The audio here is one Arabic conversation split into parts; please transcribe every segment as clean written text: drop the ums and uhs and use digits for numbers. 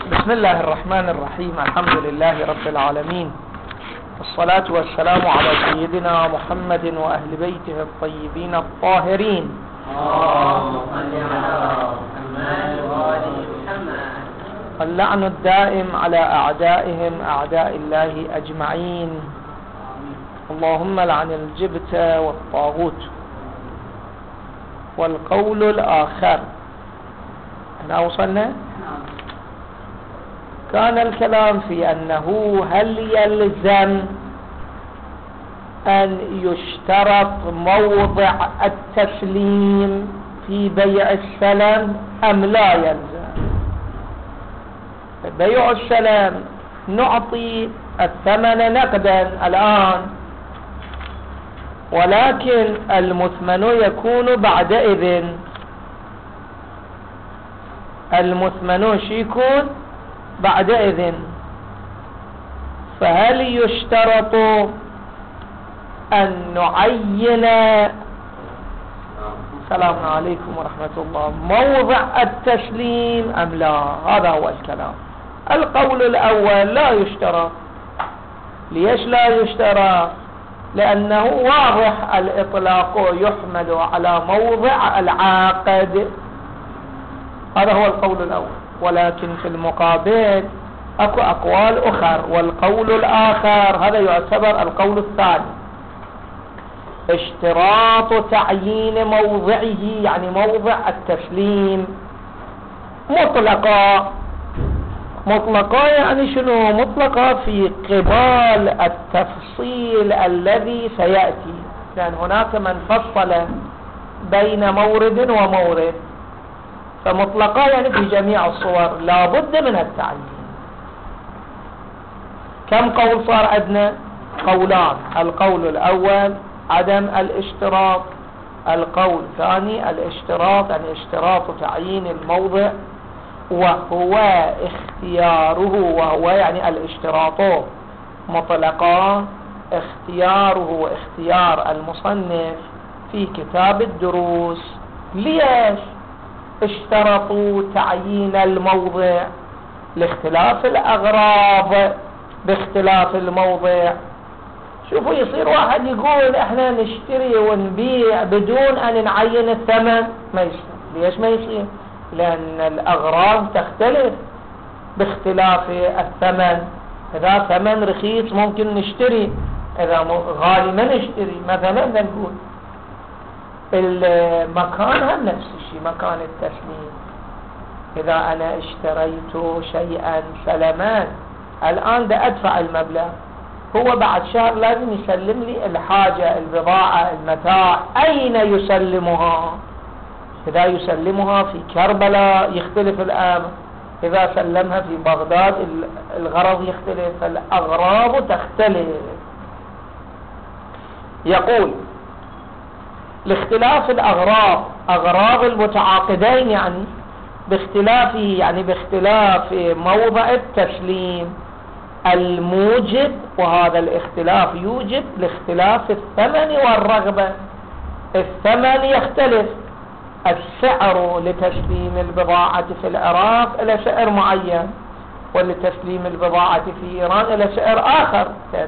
بسم الله الرحمن الرحيم. الحمد لله رب العالمين، والصلاة والسلام على سيدنا محمد وأهل بيته الطيبين الطاهرين. اللهم صل على محمد وآل محمد. اللعن الدائم على أعدائهم أعداء الله أجمعين. اللهم لعن الجبت والطاغوت. والقول الآخر، هنا وصلنا. كان الكلام في أنه هل يلزم أن يشترط موضع التسليم في بيع السلم أم لا يلزم؟ بيع السلم نعطي الثمن نقدا الآن، ولكن المثمن يكون بعدئذ. المثمن يكون بعدئذ، فهل يشترط أن نعين، السلام عليكم ورحمة الله، موضع التسليم أم لا؟ هذا هو الكلام. القول الأول لا يشترط. ليش لا يشترط؟ لأنه واضح الإطلاق يحمل على موضع العاقد. هذا هو القول الأول. ولكن في المقابل اكو اقوال اخر، والقول الاخر هذا يعتبر القول الثاني. اشتراط تعيين موضعه، يعني موضع التسليم، مطلقا يعني شنو؟ مطلقا في قبال التفصيل الذي سيأتي، لأن هناك من فصل بين مورد ومورد، فمطلقا يعني في جميع الصور لا بد من التعيين. كم قول صار عندنا؟ قولان. القول الأول عدم الاشتراط، القول الثاني الاشتراط، يعني اشتراط تعيين الموضع وهو اختياره، وهو يعني الاشتراط مطلقا اختياره واختيار المصنف في كتاب الدروس. ليش اشترطوا تعيين الموضع؟ لاختلاف الأغراض باختلاف الموضع. شوفوا، يصير واحد يقول احنا نشتري ونبيع بدون ان نعين الثمن، ما يصير. ليش ما يصير؟ لأن الأغراض تختلف باختلاف الثمن. إذا ثمن رخيص ممكن نشتري، إذا غالي ما نشتري. مثلا نقول المكان هم نفس الشيء، مكان التسليم. إذا أنا اشتريت شيئا سلمان، الآن دا أدفع المبلغ، هو بعد شهر لازم يسلم لي الحاجة، البضاعة، المتاع. أين يسلمها؟ إذا يسلمها في كربلاء يختلف الأمر، إذا سلمها في بغداد الغرض يختلف، فالأغراض تختلف. يقول لاختلاف الأغراض، أغراض المتعاقدين يعني باختلاف، يعني باختلاف موضع التسليم الموجب، وهذا الاختلاف يوجب لاختلاف الثمن والرغبة. الثمن يختلف، السعر لتسليم البضاعة في العراق إلى سعر معين، ولتسليم البضاعة في إيران إلى سعر آخر.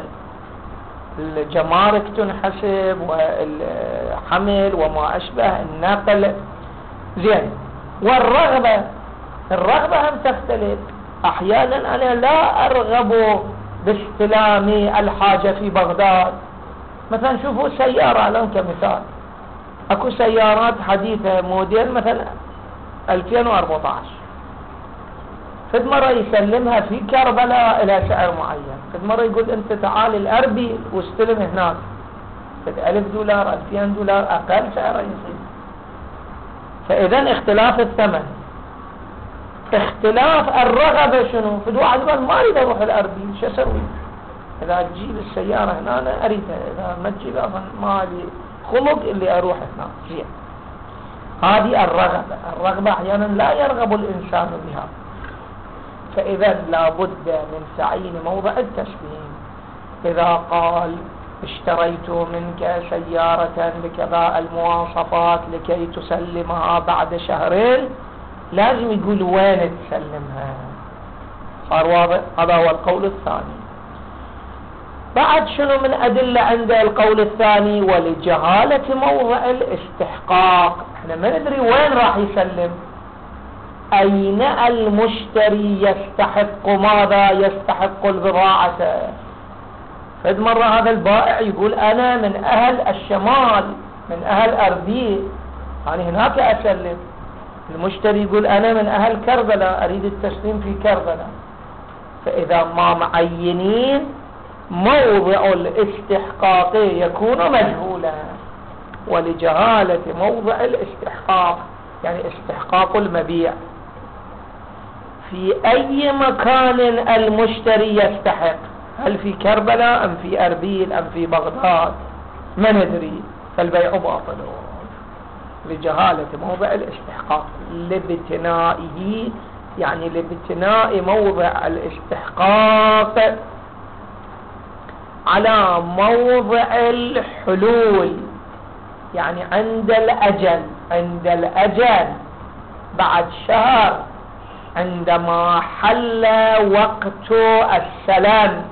الجمارك تنحسب، والحمل وما أشبه، النقل، زين. والرغبة، الرغبة هم تختلف. أحيانا أنا لا أرغب باستلام الحاجة في بغداد. مثلا شوفوا سيارة الآن كمثال، أكو سيارات حديثة موديل مثلا 2014، فد مرة يسلمها في كربلاء إلى سعر معين، فد مرة يقول أنت تعال الأربيل واستلم هناك، فد $1000 $2000 أقل سعر يصير. فإذا اختلاف الثمن، اختلاف الرغبة. شنو؟ فد واحد يقول ما أريد أروح الأربيل، شو أسوي؟ إذا تجيب السيارة هنا أنا أريدها، إذا ما تجيب أصلا ما لي خلق اللي أروح هناك. زين، هذه الرغبة. الرغبة أحيانا لا يرغب الإنسان بها، فإذا لا بد من تعيين موضع التسليم. إذا قال اشتريت منك سيارة بكذا المواصفات لكي تسلمها بعد شهرين، لازم يقول وين تسلمها. صار واضح؟ هذا هو القول الثاني. بعد شنو من أدلة عند القول الثاني؟ ولجهالة موضع الاستحقاق. احنا ما ندري وين راح يسلم، أين المشتري يستحق ماذا؟ يستحق البضاعة. فد مرة هذا البائع يقول أنا من أهل الشمال، من أهل أربيل، يعني هناك أسلم. المشتري يقول أنا من أهل كربلاء، أريد التسليم في كربلاء. فإذا ما معينين موضع الاستحقاق يكون مجهولا. ولجهالة موضع الاستحقاق يعني استحقاق المبيع، في أي مكان المشتري يستحق، هل في كربلاء أم في أربيل أم في بغداد؟ ما ندري، فالبيع باطل لجهالة موضع الاستحقاق، لابتنائه يعني لابتناء موضع الاستحقاق على موضع الحلول، يعني عند الأجل بعد شهر عندما حل وقت السلام.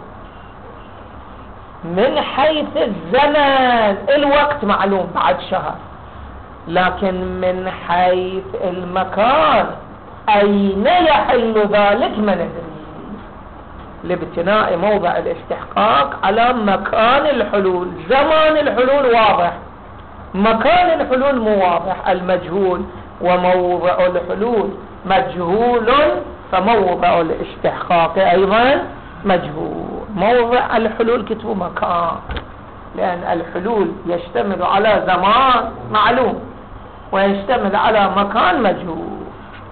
من حيث الزمن الوقت معلوم بعد شهر، لكن من حيث المكان أين يحل ذلك ما ندري، لابتناء موضع الاستحقاق على مكان الحلول. زمان الحلول واضح، مكان الحلول مو واضح، المجهول. وموضع الحلول مجهول، فموضع الاستحقاق أيضا مجهول. موضع الحلول كتبوا مكان، لأن الحلول يشتمل على زمان معلوم ويشتمل على مكان مجهول.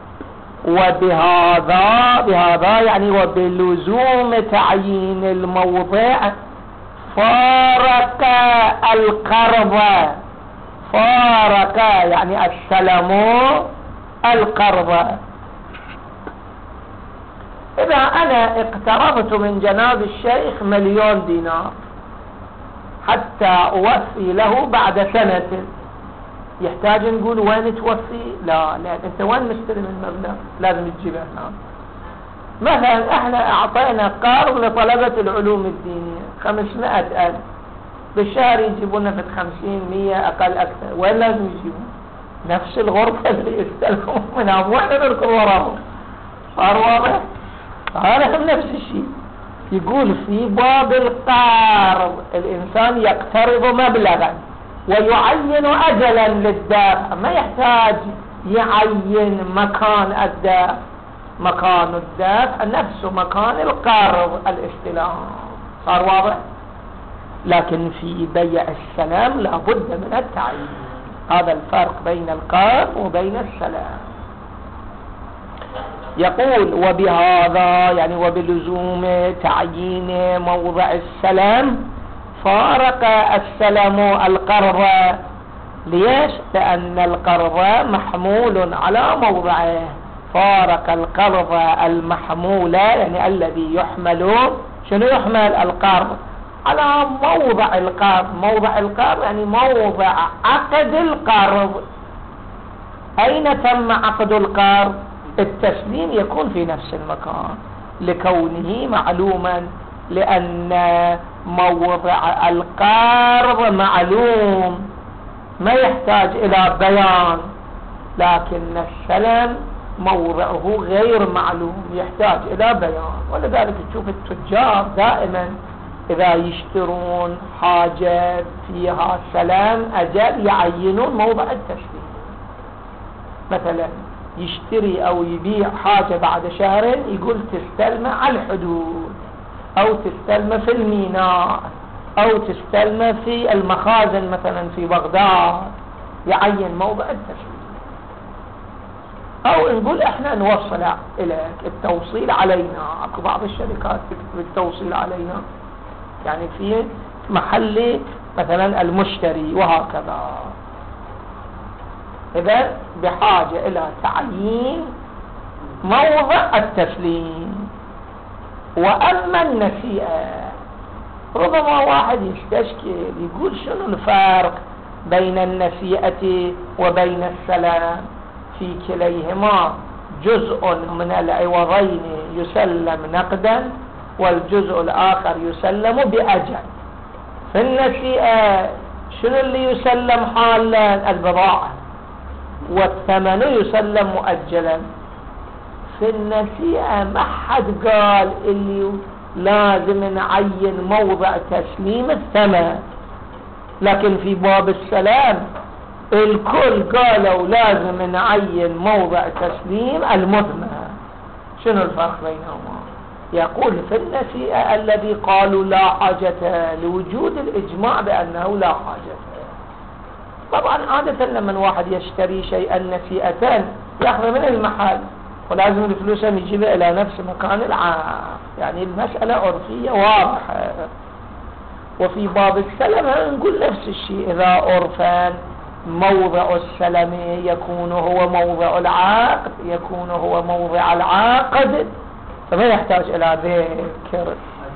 وبهذا يعني وبلزوم تعيين الموضع فارق القرض، فارق يعني السلم القرض. إذا أنا اقترضت من جناب الشيخ 1,000,000 دينار حتى أوفي له بعد سنة، يحتاج نقول وين توفي؟ لا، أنت وين مستلم المبلغ؟ لازم تجيبه هنا. مثلا احنا اعطينا قرض لطلبة العلوم الدينية 500,000، بالشهر يجيبون في 50 100 أقل أكثر، وين لازم يجيبون؟ نفس الغرفة اللي يستلمون منها، واحنا نركض وراهم. صار واضح؟ هذا هم نفس الشيء. يقول في باب القرض الإنسان يقترض مبلغا ويعين أجلا للدافع، ما يحتاج يعين مكان الدافع، مكان الدافع نفس مكان القرض الاستلام. صار واضح؟ لكن في بيع السلام لابد من التعيين، هذا الفرق بين القرض وبين السلام. يقول وبهذا يعني وبلزوم تعيين موضع السلام فارق السلام القرض. ليش؟ لأن القرض محمول على موضعه، فارق القرض المحمول يعني الذي يحمل، شنو يحمل؟ القرض على موضع القرض. موضع القرض يعني موضع عقد القرض. أين تم عقد القرض؟ التسليم يكون في نفس المكان لكونه معلوما، لأن موضع القرض معلوم ما يحتاج إلى بيان، لكن السلم موضعه غير معلوم يحتاج إلى بيان. ولذلك تشوف التجار دائما إذا يشترون حاجة فيها سلام أجل يعينون موضع التسليم. مثلا يشتري أو يبيع حاجة بعد شهر يقول تستلمه على الحدود، أو تستلمه في الميناء، أو تستلمه في المخازن مثلا في بغداد، يعين موضع التسليم. أو نقول إحنا نوصل إليك التوصيل علينا، أكو بعض الشركات تكتب التوصيل علينا يعني في محل مثلا المشتري وهكذا. إذا بحاجة إلى تعيين موضع التسليم. وأما النسيئة ربما واحد يستشكل يقول شنو الفرق بين النسيئة وبين السلام؟ في كليهما جزء من العوضين يسلم نقدا والجزء الآخر يسلم بأجل. في النسيئة شنو اللي يسلم حالا؟ البضاعة، والثمن يسلم مؤجلا. في النسيئة ما حد قال اللي لازم نعين موضع تسليم الثمن، لكن في باب السلام الكل قالوا لازم نعين موضع تسليم المثمن. شنو الفرق بينهما؟ يقول في النسيئة الذي قالوا لا حاجة لوجود الإجماع بأنه لا حاجة. طبعا عادة لما واحد يشتري شيئا نسيئة يأخذ من المحل ولازم الفلوس يجيبها إلى نفس مكان العام، يعني المسألة عرفية واضحة. وفي باب السلم نقول نفس الشيء، إذا عرفا موضع السلم يكون هو موضع العقد، يكون هو موضع العقد، فما يحتاج إلى ذكر.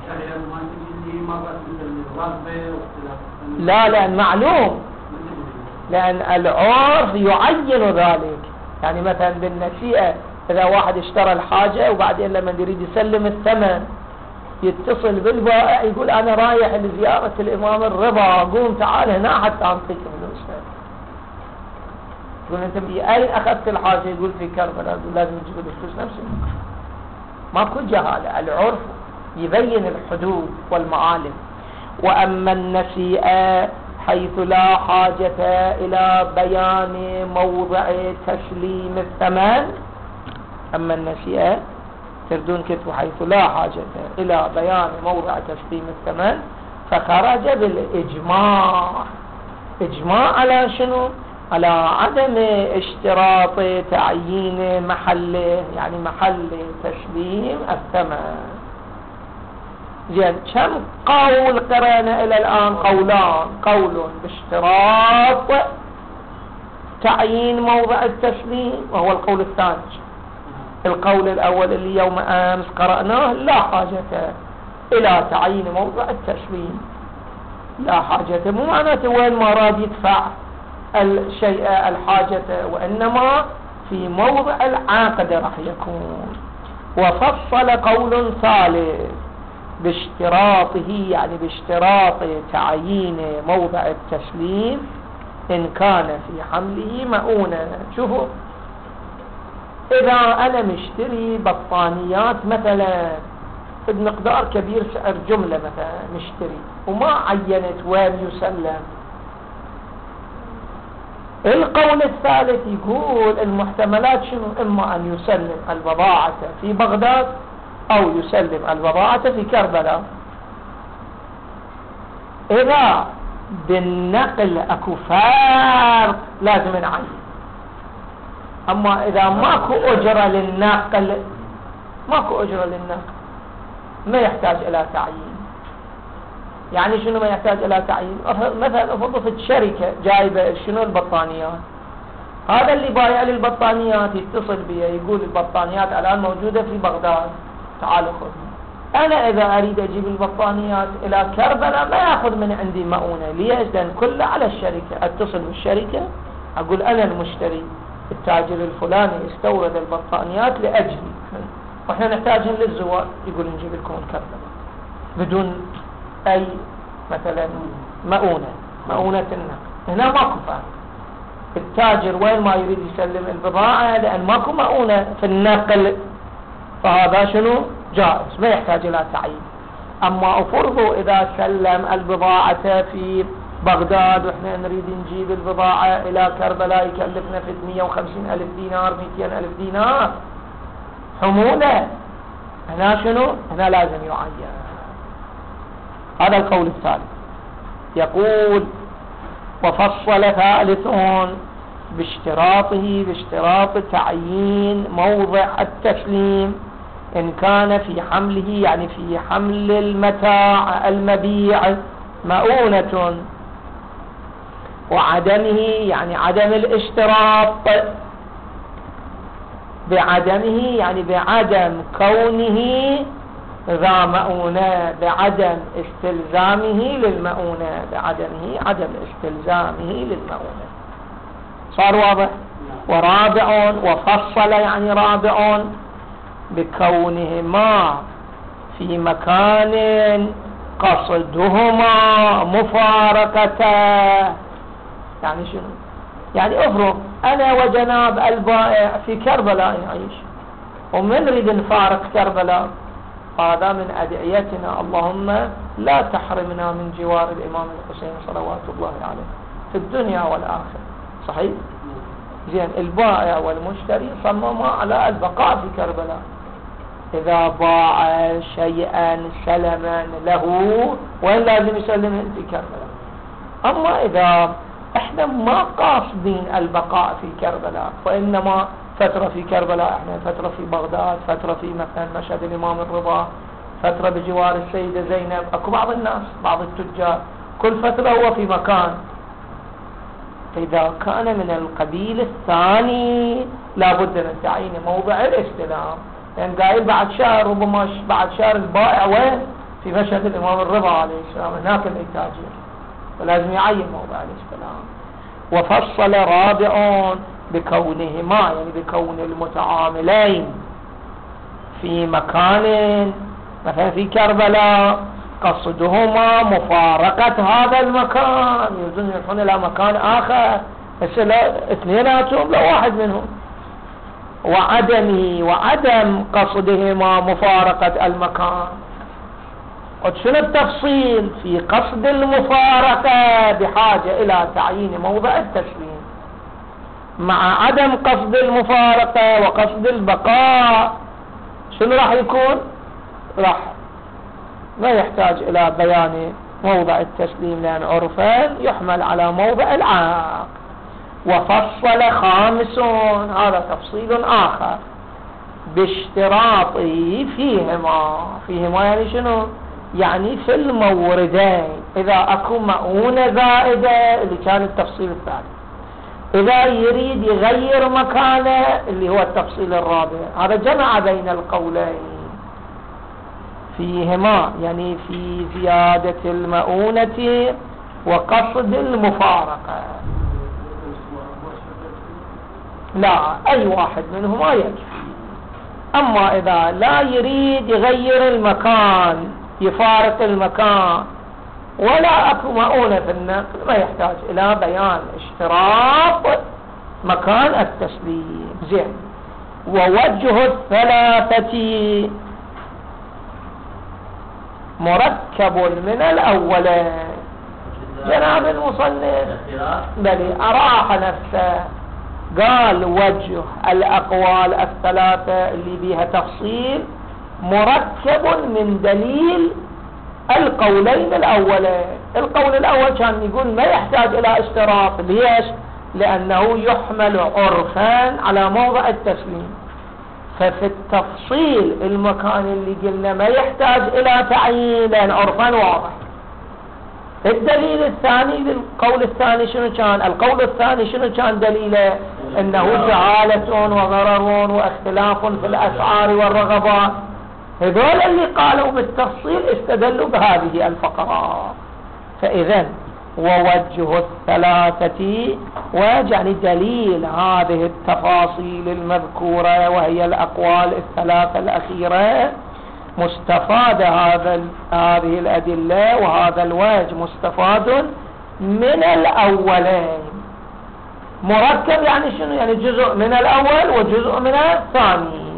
لا، لأن معلوم، لأن العرف يعين ذلك. يعني مثلا بالنسيئة إذا واحد اشترى الحاجة وبعدين لما يريد يسلم الثمن يتصل بالبائع يقول أنا رايح لزيارة الإمام الرضا، قوم تعال هنا حتى أعطيك فلوسها. يقول أنت بأين أخذت الحاجة؟ يقول في كربلاء. يقول لازم تجيب الفلوس نفسه. ماكو جهالة، العرف يبين الحدود والمعالم. وأما النسيئة حيث لا حاجة إلى بيان موضع تسليم الثمن، أما النسيئة تردون كتب حيث لا حاجة إلى بيان موضع تسليم الثمن فخرج بالإجماع. إجماع على شنو؟ على عدم اشتراط تعيين محله، يعني محل تسليم الثمن. زين، كم قول قرأنا إلى الآن؟ قولان. قول باشتراط تعيين موضع التسليم وهو القول الثاني. القول الأول اللي يوم أمس قرأناه لا حاجة إلى تعيين موضع التسليم. لا حاجة مو معناته وين ما راد يدفع الشيء الحاجة، وإنما في موضع العقد راح يكون. وفصل قول ثالث باشتراطه، يعني باشتراط تعيين موضع التسليم إن كان في حمله مؤونة. شوفوا، إذا أنا مشتري بطانيات مثلا بمقدار كبير سعر جملة مثلا مشتري وما عينت وين يسلم، القول الثالث يقول المحتملات شنو؟ إما أن يسلم البضاعة في بغداد أو يسلم البضاعة في كربلاء. إذا بالنقل أكو فرق لازم نعين. أما إذا ماكو أجرة للنقل، ماكو أجرة للنقل ما يحتاج إلى تعيين. يعني شنو ما يحتاج إلى تعيين؟ مثلا أفضل شركة جايبة شنو البطانيات، هذا اللي بايع للبطانيات يتصل بي يقول البطانيات الآن موجودة في بغداد تعالوا خذها. أنا إذا أريد أجيب البطانيات إلى كربلاء ما يأخذ من عندي مؤونة. ليش؟ لأن كله على الشركة. أتصل بالشركة أقول أنا المشتري، التاجر الفلاني استورد البطانيات لأجلي وإحنا نحتاجهم للزوار، يقول نجيب لكم كربلاء بدون أي مثلا مؤونة النقل. هنا ماكو فرق. التاجر وين ما يريد يسلم البضاعة لأن ماكو مؤونة في النقل، فهذا شنو؟ جائز ما يحتاج إلى تعيين. أما أفرضوا إذا سلم البضاعة في بغداد وإحنا نريد نجيب البضاعة إلى كربلاء يكلفنا في 150,000 دينار 200,000 دينار حمولة، هنا شنو؟ هنا لازم يعين. هذا القول الثالث. يقول وفصل ثالث باشتراط تعيين موضع التسليم إن كان في حمله، يعني في حمل المتاع المبيع مؤونة، وعدمه يعني عدم الاشتراط، بعدمه يعني بعدم كونه ذا مؤونة، بعدم استلزامه للمؤونة، بعدمه عدم استلزامه للمؤونة. صار واضح؟ ورابع، وفصل يعني رابع بكونهما في مكان قصدهما مفارقته. يعني شنو؟ يعني افرض أنا وجناب البائع في كربلاء نعيش ومن نريد نفارق كربلاء، هذا من أدعيتنا اللهم لا تحرمنا من جوار الإمام الحسين صلوات الله عليه في الدنيا والآخرة. صحيح؟ زين، البائع والمشتري صمما على البقاء في كربلاء. إذا باع شيئا سلما له وين لازم يسلمه؟ في كربلاء. أما إذا احنا ما قاصدين البقاء في كربلاء، وإنما فترة في كربلاء، احنا فترة في بغداد، فترة في مثلا مشهد الإمام الرضا، فترة بجوار السيدة زينب، اكو بعض الناس بعض التجار كل فترة هو في مكان. إذا كان من القبيل الثاني لابد من تعيين موضع الاستلام، لأن قايل بعد شهر، ربما بعد شهر البائع وين؟ في مشهد الإمام الرضا عليه السلام، هناك التاجر، ولازم يعين موضع الاستلام. وفصل رابع بكونهما، يعني بكون المتعاملين في مكان مثلا في كربلاء قصدهما مفارقة هذا المكان، يريدون يروحون إلى مكان آخر، بس اثنيناتهم لا واحد منهم، وعدم قصدهما مفارقة المكان. وشنو التفصيل؟ في قصد المفارقة بحاجة إلى تعيين موضع التسليم، مع عدم قصد المفارقة وقصد البقاء شنو راح يكون؟ راح ما يحتاج إلى بيان موضع التسليم، لأن عرفا يحمل على موضع العقد. وفصل خامس، هذا تفصيل آخر، باشتراط فيهما يعني شنو؟ يعني في الموردين، إذا أكو مؤونة زائدة اللي كان التفصيل الثالث، إذا يريد يغير مكانه اللي هو التفصيل الرابع. هذا جمع بين القولين فيهما، يعني في زيادة المؤونة وقصد المفارقة. لا، أي واحد منهما يكفي. أما إذا لا يريد يغير المكان، يفارق المكان، ولا أكو مؤونة في النقل، ما يحتاج إلى بيان اشتراط مكان التسليم. زين. ووجه الثلاثة مركب من الأولين. جناب المصنف بل أراح نفسه، قال وجه الأقوال الثلاثة اللي بيها تفصيل مركب من دليل القولين الأولين. القول الأول كان يقول ما يحتاج إلى اشتراط، ليش؟ لأنه يحمل عرفا على موضع التسليم. ففي التفصيل المكان اللي قلنا ما يحتاج إلى تعيين لأن عرفا واضح. الدليل الثاني للقول الثاني شنو كان؟ القول الثاني شنو كان دليله؟ انه جهالة وغرر واختلاف في الاسعار والرغبات. هذول اللي قالوا بالتفصيل استدلوا بهذه الفقرات. فاذا ووجه الثلاثة يعني دليل هذه التفاصيل المذكورة وهي الأقوال الثلاثة الأخيرة مستفاد هذه الأدلة، وهذا الوجه مستفاد من الأولين. مركب يعني شنو؟ يعني جزء من الأول وجزء من الثاني.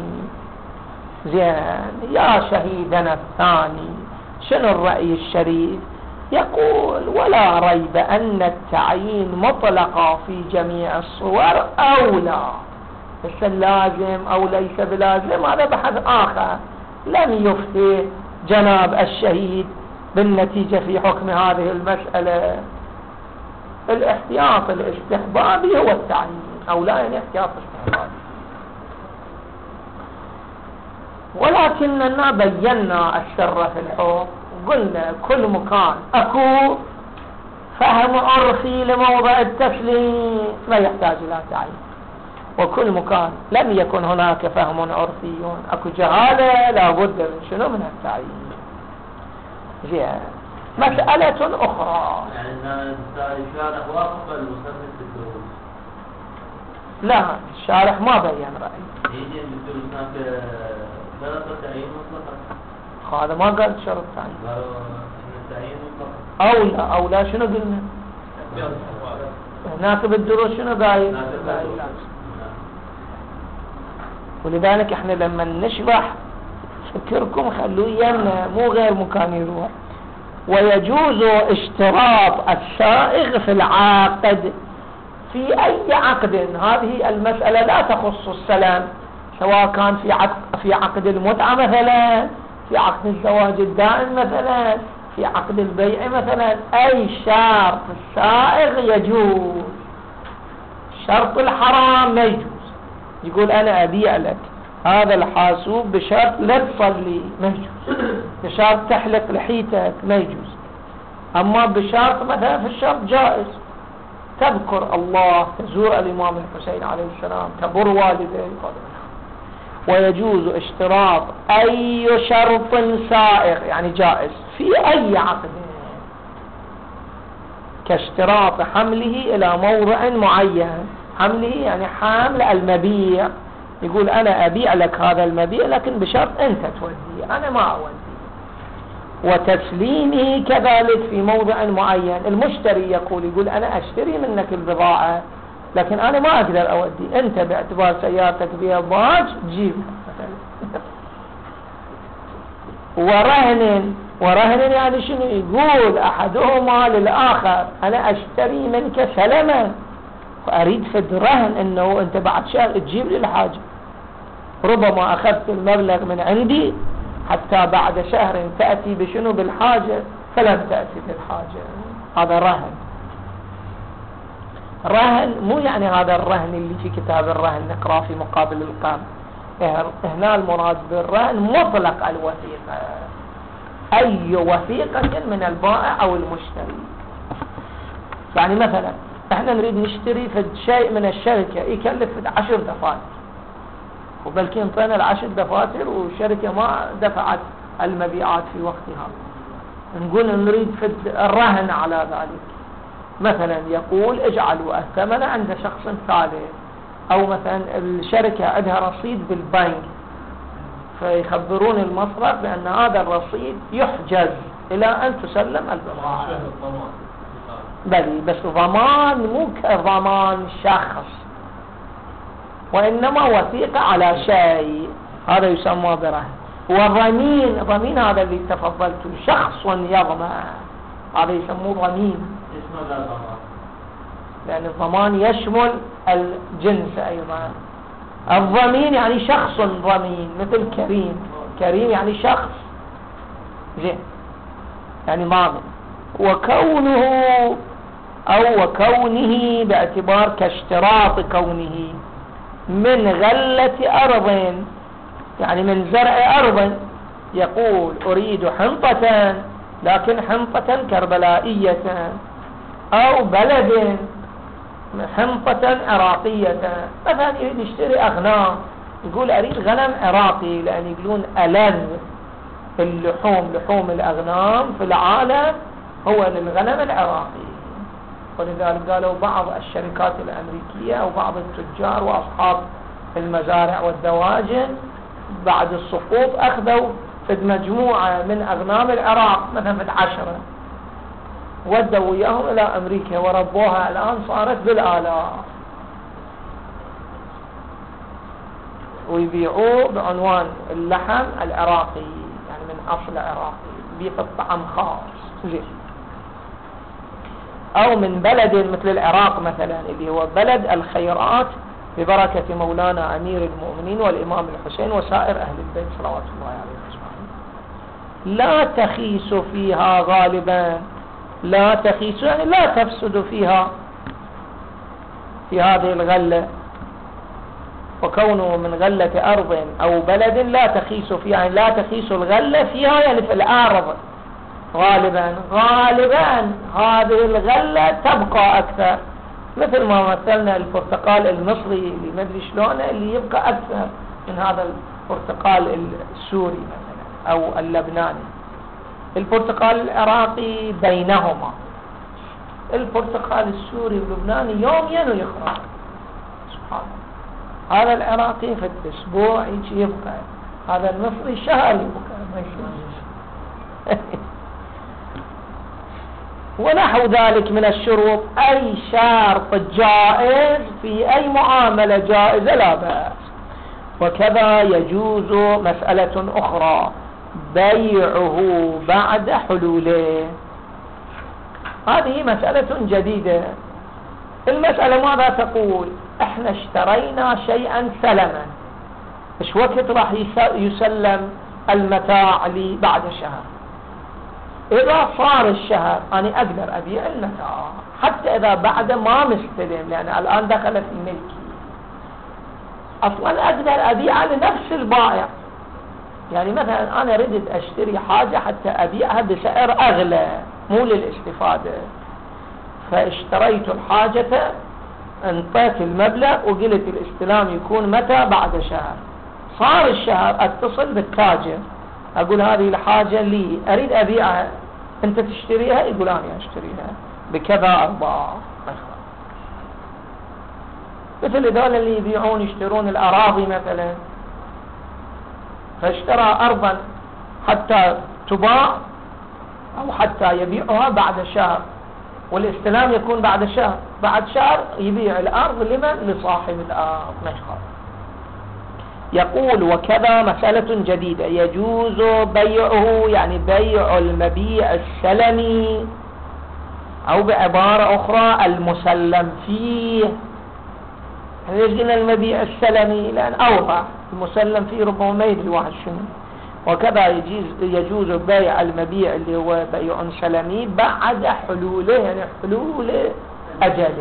زين. يا شهيدنا الثاني، شنو الرأي الشريف؟ يقول ولا ريب أن التعيين مطلقا في جميع الصور أولى. بس اللازم أو ليس بلازم هذا بحث آخر، لم يفتي جناب الشهيد بالنتيجة في حكم هذه المسألة. الاحتياط الاستحبابي هو التعيين، أو لا يعني احتياط استحبابي. ولكننا بينا السر في الحكم، قلنا كل مكان أكو فهم عرفي لموضع التسليم ما يحتاج إلى تعيين، وكل مكان لم يكن هناك فهم عرفي أكو جهالة لا بد من شنو؟ من التعيين. زين. مسألة أخرى، يعني الشارح وافق المصنف بالدروس؟ لا، الشارح ما بين رأي. يجي بالدروس هناك تعيين مطلقا. هذا ما قال شرط تعيين. قالوا إن التعيين مطلقا. أو لا شنو قلنا؟ هناك بالدروس شنو قايل؟ لا. ولذلك احنا لما نشرح فكركم خلوه يمنا مو غير مكان يروح. ويجوز اشتراط السائغ في العقد في أي عقد. هذه المسألة لا تخص السلام، سواء كان في عقد المتعة مثلا، في عقد الزواج الدائم مثلا، في عقد البيع مثلا. أي شرط السائغ يجوز، شرط الحرام ما يجوز. يقول أنا أبيع لك هذا الحاسوب بشرط لا تصلي، ما يجوز. بشرط تحلق لحيتك، ما يجوز. أما بشرط مثلا في الشرط جائز، تذكر الله، تزور الإمام الحسين عليه السلام، تبر والديه. ويجوز اشتراط أي شرط سائغ يعني جائز في أي عقد، كاشتراط حمله إلى موضع معين. حمله يعني حامل المبيع، يقول أنا أبيع لك هذا المبيع لكن بشرط أنت توديه، أنا ما أوديه. وتسليمه كذلك في موضع معين. المشتري يقول أنا أشتري منك البضاعة لكن أنا ما أقدر أودي، أنت باعتبار سيارتك بها باج جيبها. ورهن يعني شنو؟ يقول أحدهما للآخر أنا أشتري منك سلما وأريد فد رهن أنه أنت بعد شهر تجيب لي الحاجة، ربما أخذت المبلغ من عندي حتى بعد شهر تأتي بشنو؟ بالحاجة، فلم تأتي بالحاجة. هذا رهن مو يعني هذا الرهن اللي في كتاب الرهن نقرأ في مقابل القرض. هنا المراد بالرهن مطلق الوثيقة، أي وثيقة من البائع أو المشتري. يعني مثلا احنا نريد نشتري في شيء من الشركة يكلف 10 دفاتر، وبلكي انطينا 10 دفاتر والشركة ما دفعت المبيعات في وقتها، نقول نريد في الرهن على ذلك. مثلا يقول اجعلوا الثمن عند شخص ثالث، او مثلا الشركة عندها رصيد بالبنك فيخبرون المصرف بأن هذا الرصيد يحجز إلى أن تسلم البضاعة. بلي بس ضمان مو كضمان شخص، وإنما وثيقة على شيء، هذا يسمى برهن. والضمين هذا اللي تفضلته، شخص يضمن، هذا يسموه ضمين. لأن الضمان يشمل الجنس أيضا. الضمين يعني شخص ضمين، مثل كريم يعني شخص زين يعني ضامن. وكونه باعتبار كاشتراط كونه من غلة أرض، يعني من زرع أرض. يقول أريد حنطة لكن حنطة كربلائية، أو بلد حنطة عراقية. مثلا يشتري أغنام، يقول أريد غنم عراقي، لأن يقولون ألذ لحوم الأغنام في العالم هو للغنم العراقي. ولذلك قالوا بعض الشركات الأمريكية أو بعض التجار وأصحاب المزارع والدواجن بعد السقوط أخذوا في مجموعة من أغنام العراق مثلا في 10 ودوا إياهم إلى أمريكا وربوها، الآن صارت بالآلاف، ويبيعوه بعنوان اللحم العراقي، يعني من أصل عراقي، بيع الطعم خاص زين. أو من بلد مثل العراق مثلا اللي هو بلد الخيرات ببركة مولانا أمير المؤمنين والإمام الحسين وسائر أهل البيت صلوات الله عليه وسلم. لا تخيس فيها غالبا، لا تخيس يعني لا تفسد فيها في هذه الغلة. وكونه من غلة أرض أو بلد لا تخيس فيها، يعني لا تخيس الغلة فيها يعني في الأرض. غالبا هذه الغلة تبقى أكثر، مثل ما مثلنا البرتقال المصري اللي ما ادري شلونه اللي يبقى أكثر من هذا البرتقال السوري مثلا أو اللبناني. البرتقال العراقي بينهما، البرتقال السوري واللبناني يوم يخرج سبحان الله. هذا العراقي في الأسبوع يبقى هذا المصري شهري ونحو ذلك من الشروط. أي شرط جائز في أي معاملة جائزة لا بأس. وكذا يجوز مسألة أخرى بيعه بعد حلوله. هذه مسألة جديدة. المسألة ماذا تقول؟ احنا اشترينا شيئا سلما، ايش وقت راح يسلم المتاع لي؟ بعد شهر. اذا صار الشهر انا اقدر ابيع المتاع حتى اذا بعد ما مستلم، لان الان دخل في ملكي، اصلا اقدر ابيعها لنفس البائع. يعني مثلا انا ردت اشتري حاجة حتى ابيعها بسعر اغلى مو للاستفادة، فاشتريت الحاجة انطيت المبلغ وقلت الاستلام يكون متى؟ بعد شهر. صار الشهر اتصل بالتاجر اقول هذه الحاجة لي اريد ابيعها، انت تشتريها؟ يقول انا اشتريها بكذا ارباح. مثل هذول اللي يبيعون يشترون الاراضي مثلا، فاشترى ارضا حتى تباع او حتى يبيعها بعد شهر، والاستلام يكون بعد شهر. بعد شهر يبيع الارض لمن؟ لصاحب الارض. مشهور. يقول وكذا مسألة جديدة يجوز بيعه، يعني بيع المبيع السلمي، او بعبارة اخرى المسلم فيه. ليش قلنا المبيع السلمي؟ لان اوضح. المسلم فيه ربما ما يدري واحد شنو. وكذا يجوز بيع المبيع اللي هو بيع سلمي بعد حلوله، يعني حلول أجله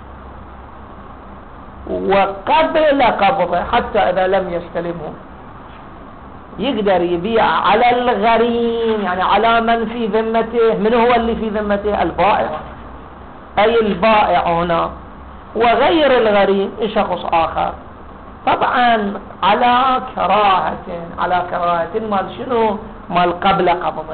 وقبل قبضه، حتى إذا لم يستلمه يقدر يبيع على الغريم، يعني على من في ذمته. من هو اللي في ذمته؟ البائع. أي البائع هنا، وغير الغريم شخص آخر. طبعا على كراهة مال شنو؟ مال قبل قبضه.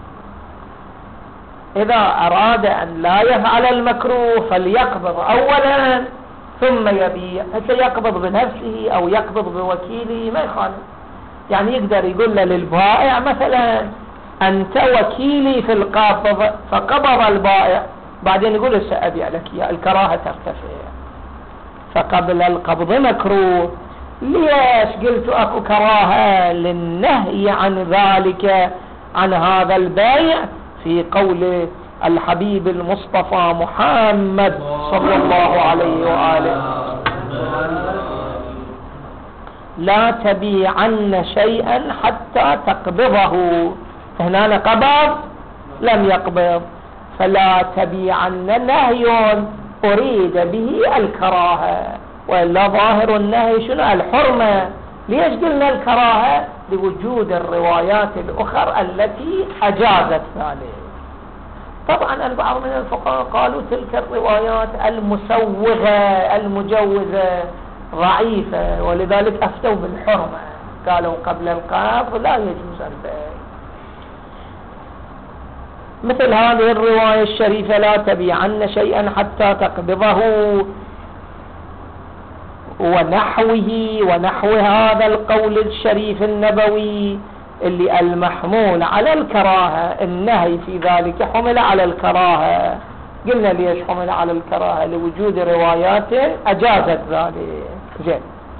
إذا أراد أن لا يفعل المكروه فليقبض أولا ثم يبيع. سيقبض بنفسه أو يقبض بوكيله ما يخالف. يعني يقدر يقول للبائع مثلا أنت وكيلي في القبض، فقبض البائع، بعدين يقول سأبيع لك يا الكراهة ترتفع. فقبل القبض مكروه. ليش قلت اكو كراهة؟ للنهي عن ذلك، عن هذا البيع، في قول الحبيب المصطفى محمد صلى الله عليه وآله لا تبيعن شيئا حتى تقبضه. هنا قبض لم يقبض، فلا تبيعن نهي أريد به الكراهة، وإلا ظاهر النهي شنو؟ الحرمة. ليش قلنا الكراهة؟ لوجود الروايات الأخرى التي أجازت ذلك. طبعا البعض من الفقهاء قالوا تلك الروايات المسوغة المجوزة ضعيفة، ولذلك أفتوا بالحرمة، قالوا قبل القبض لا يجوز البيع. مثل هذه الرواية الشريفة لا تبيعن شيئا حتى تقبضه ونحو هذا القول الشريف النبوي اللي المحمول على الكراهة. النهي في ذلك حمل على الكراهة. قلنا ليش حمل على الكراهة؟ لوجود روايات أجازت ذلك. زين.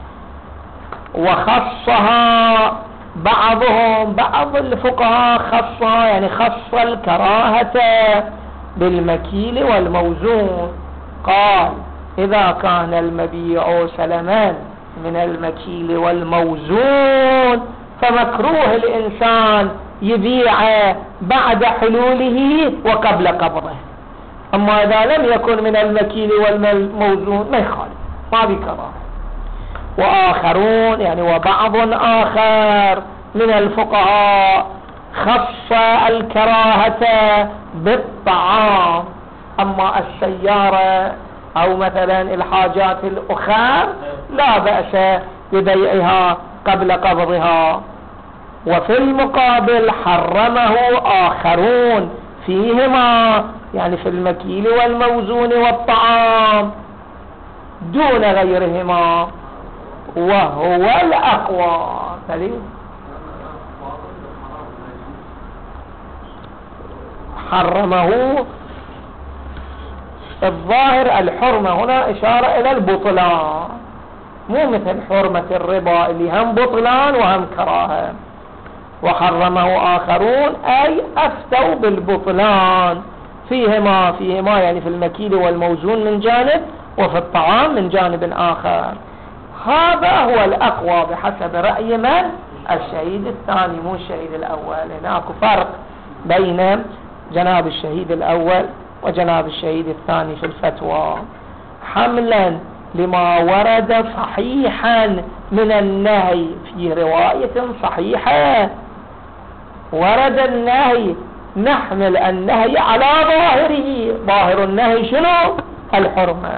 وخصها بعض الفقهاء خصها، يعني خص الكراهة بالمكيل والموزون. قال إذا كان المبيع سلمان من المكيل والموزون فمكروه الإنسان يبيع بعد حلوله وقبل قبضه. أما إذا لم يكن من المكيل والموزون ما يخالف، ما بكراهة. وآخرون، يعني وبعض آخر من الفقهاء خص الكراهة بالطعام. أما السيارة أو مثلا الحاجات الأخرى لا بأس ببيعها قبل قبضها. وفي المقابل حرمه آخرون فيهما، يعني في المكيل والموزون والطعام دون غيرهما، وهو الأقوى. وحرمه. الظاهر الحرمة هنا إشارة إلى البطلان، مو مثل حرمة الربا اللي هم بطلان وهم كراهة. وحرمه آخرون أي أفتوا بالبطلان فيهما يعني في المكيل والموزون من جانب، وفي الطعام من جانب آخر. هذا هو الأقوى بحسب رأي من؟ الشهيد الثاني مو الشهيد الأول. هناك فرق بين جناب الشهيد الأول وجناب الشهيد الثاني في الفتوى. حملا لما ورد صحيحا من النهي، في رواية صحيحة ورد النهي، نحمل النهي على ظاهره. ظاهر النهي شنو؟ الحرمة.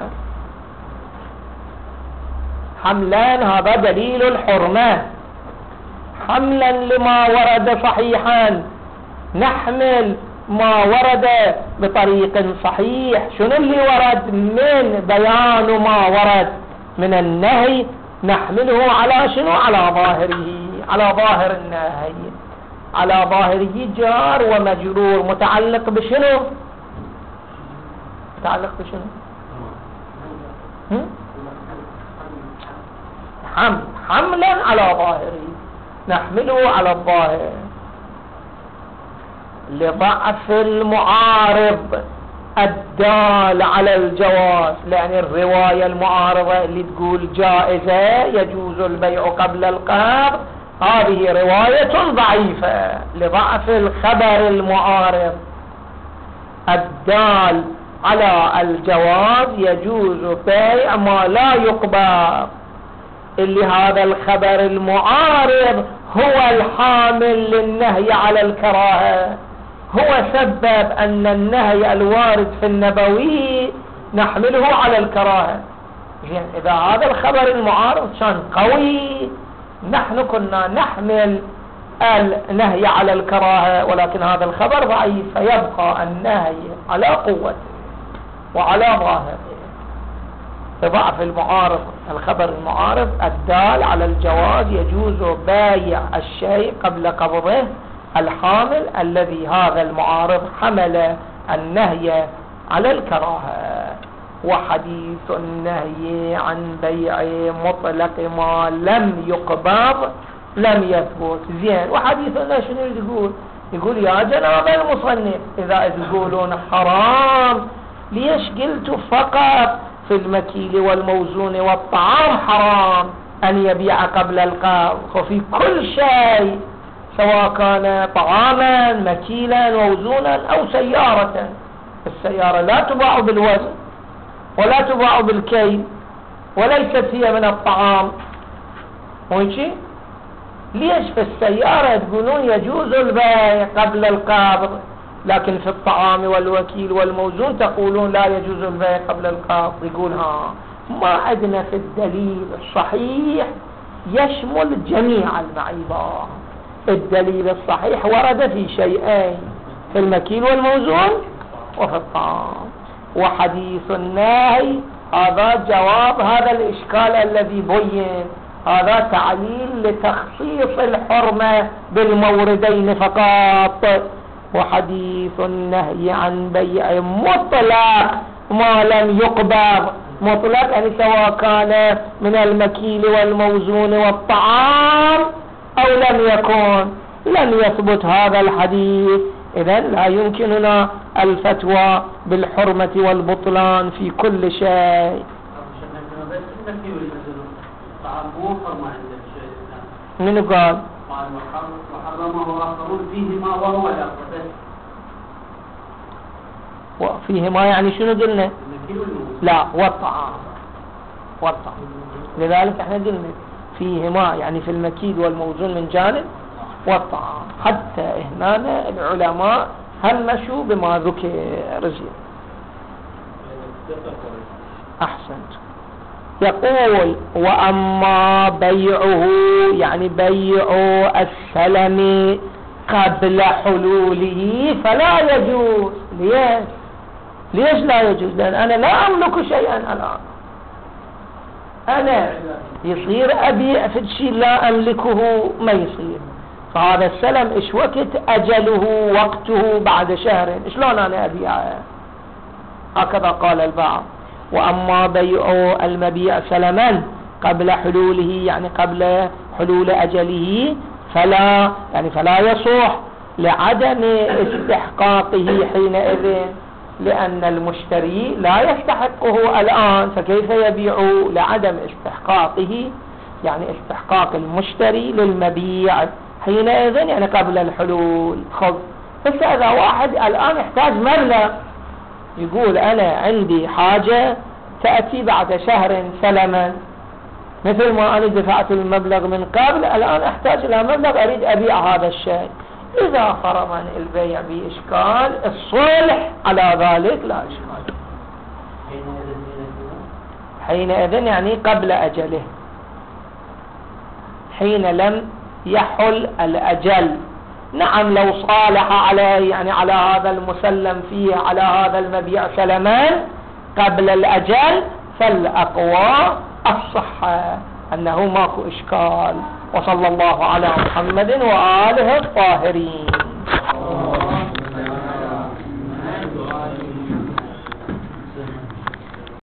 حملا هذا دليل الحرمة. حملا لما ورد صحيحا، نحمل ما ورد بطريق صحيح. شنو اللي ورد من بيان ما ورد من النهي؟ نحمله على شنو؟ على ظاهره، على ظاهر النهي. على ظاهره جار ومجرور، متعلق بشنو؟ متعلق بشنو؟ حملا على ظاهره، نحمله على الظاهر. لضعف المعارض الدال على الجواز، لأن الرواية المعارضة اللي تقول جائزة يجوز البيع قبل القبض هذه رواية ضعيفة. لضعف الخبر المعارض الدال على الجواز يجوز بيع ما لا يقبض، اللي هذا الخبر المعارض هو الحامل للنهي على الكراهة، هو سبب أن النهي الوارد في النبوي نحمله على الكراهة. يعني إذا هذا الخبر المعارض كان قوي نحن كنا نحمل النهي على الكراهة، ولكن هذا الخبر ضعيف فيبقى النهي على قوته وعلى ظاهره. بضعف المعارض الخبر المعارض الدال على الجواز يجوز بيع الشيء قبل قبضه الحامل الذي هذا المعارض حمل النهي على الكراهة. وحديث النهي عن بيع مطلق ما لم يقبض لم يثبت. زين، وحديث النهي شنو يقول يا جناب المصنف إذا تقولون حرام ليش قلتوا فقط في المكيل والموزون والطعام حرام أن يبيع قبل القبض؟ وفي كل شيء سواء كان طعاما مكيلا موزونا أو سيارة. السيارة لا تباع بالوزن ولا تباع بالكيل وليست هي من الطعام. ماشي؟ ليش في السيارة تقولون يجوز البيع قبل القبض، لكن في الطعام والوكيل والموزون تقولون لا يجوز البيع قبل القبض؟ يقول ما عندنا في الدليل الصحيح يشمل جميع المعيبات. الدليل الصحيح ورد في شيئين، في المكيل والموزون وفي الطعام. وحديث النهي هذا جواب هذا الإشكال الذي بين، هذا تعليل لتخصيص الحرمة بالموردين فقط. وحديث النهي عن بيع مطلق ما لم يقبض، مطلق يعني سواء كان من المكيل والموزون والطعام أو لم يكن، لم يثبت هذا الحديث. إذن لا يمكننا الفتوى بالحرمة والبطلان في كل شيء. من قال؟ وحرمه آخرون فيهما وهو الأقوى. وفيهما يعني شنو قلنا؟ لا، والطعام. لذلك احنا قلنا فيهما يعني في المكيل والموزون من جانب والطعام. حتى هنا العلماء همشوا بما ذكر. أحسنت. يقول وأما بيعه يعني بيع السلم قبل حلوله فلا يجوز. ليش لا يجوز؟ لأن أنا لا أملك شيئا الآن، أنا يصير أبيع في شيء لا أملكه ما يصير. فهذا السلم ايش وقت اجله وقته بعد شهر، شلون انا ابيعه؟ هكذا قال البعض. واما بيع المبيع سلما قبل حلوله، يعني قبل حلول اجله، فلا يصح لعدم استحقاقه حينئذ، لأن المشتري لا يستحقه الآن، فكيف يبيع لعدم استحقاقه، يعني استحقاق المشتري للمبيع حينئذ يعني قبل الحلول. خذ بس إذا واحد الآن يحتاج مبلغ، يقول أنا عندي حاجة تأتي بعد شهر سلما، مثل ما أنا دفعت المبلغ من قبل، الآن أحتاج إلى مبلغ أريد أبيع هذا الشيء. إذا فرضا البيع بإشكال، الصلح على ذلك لا إشكال. حينئذ يعني قبل أجله، حين لم يحل الأجل. نعم لو صالح عليه، يعني على هذا المسلم فيه، على هذا المبيع سلمان قبل الأجل، فالأقوى الصحة أنه ماكو إشكال. وصلى الله على محمد وآله الطاهرين.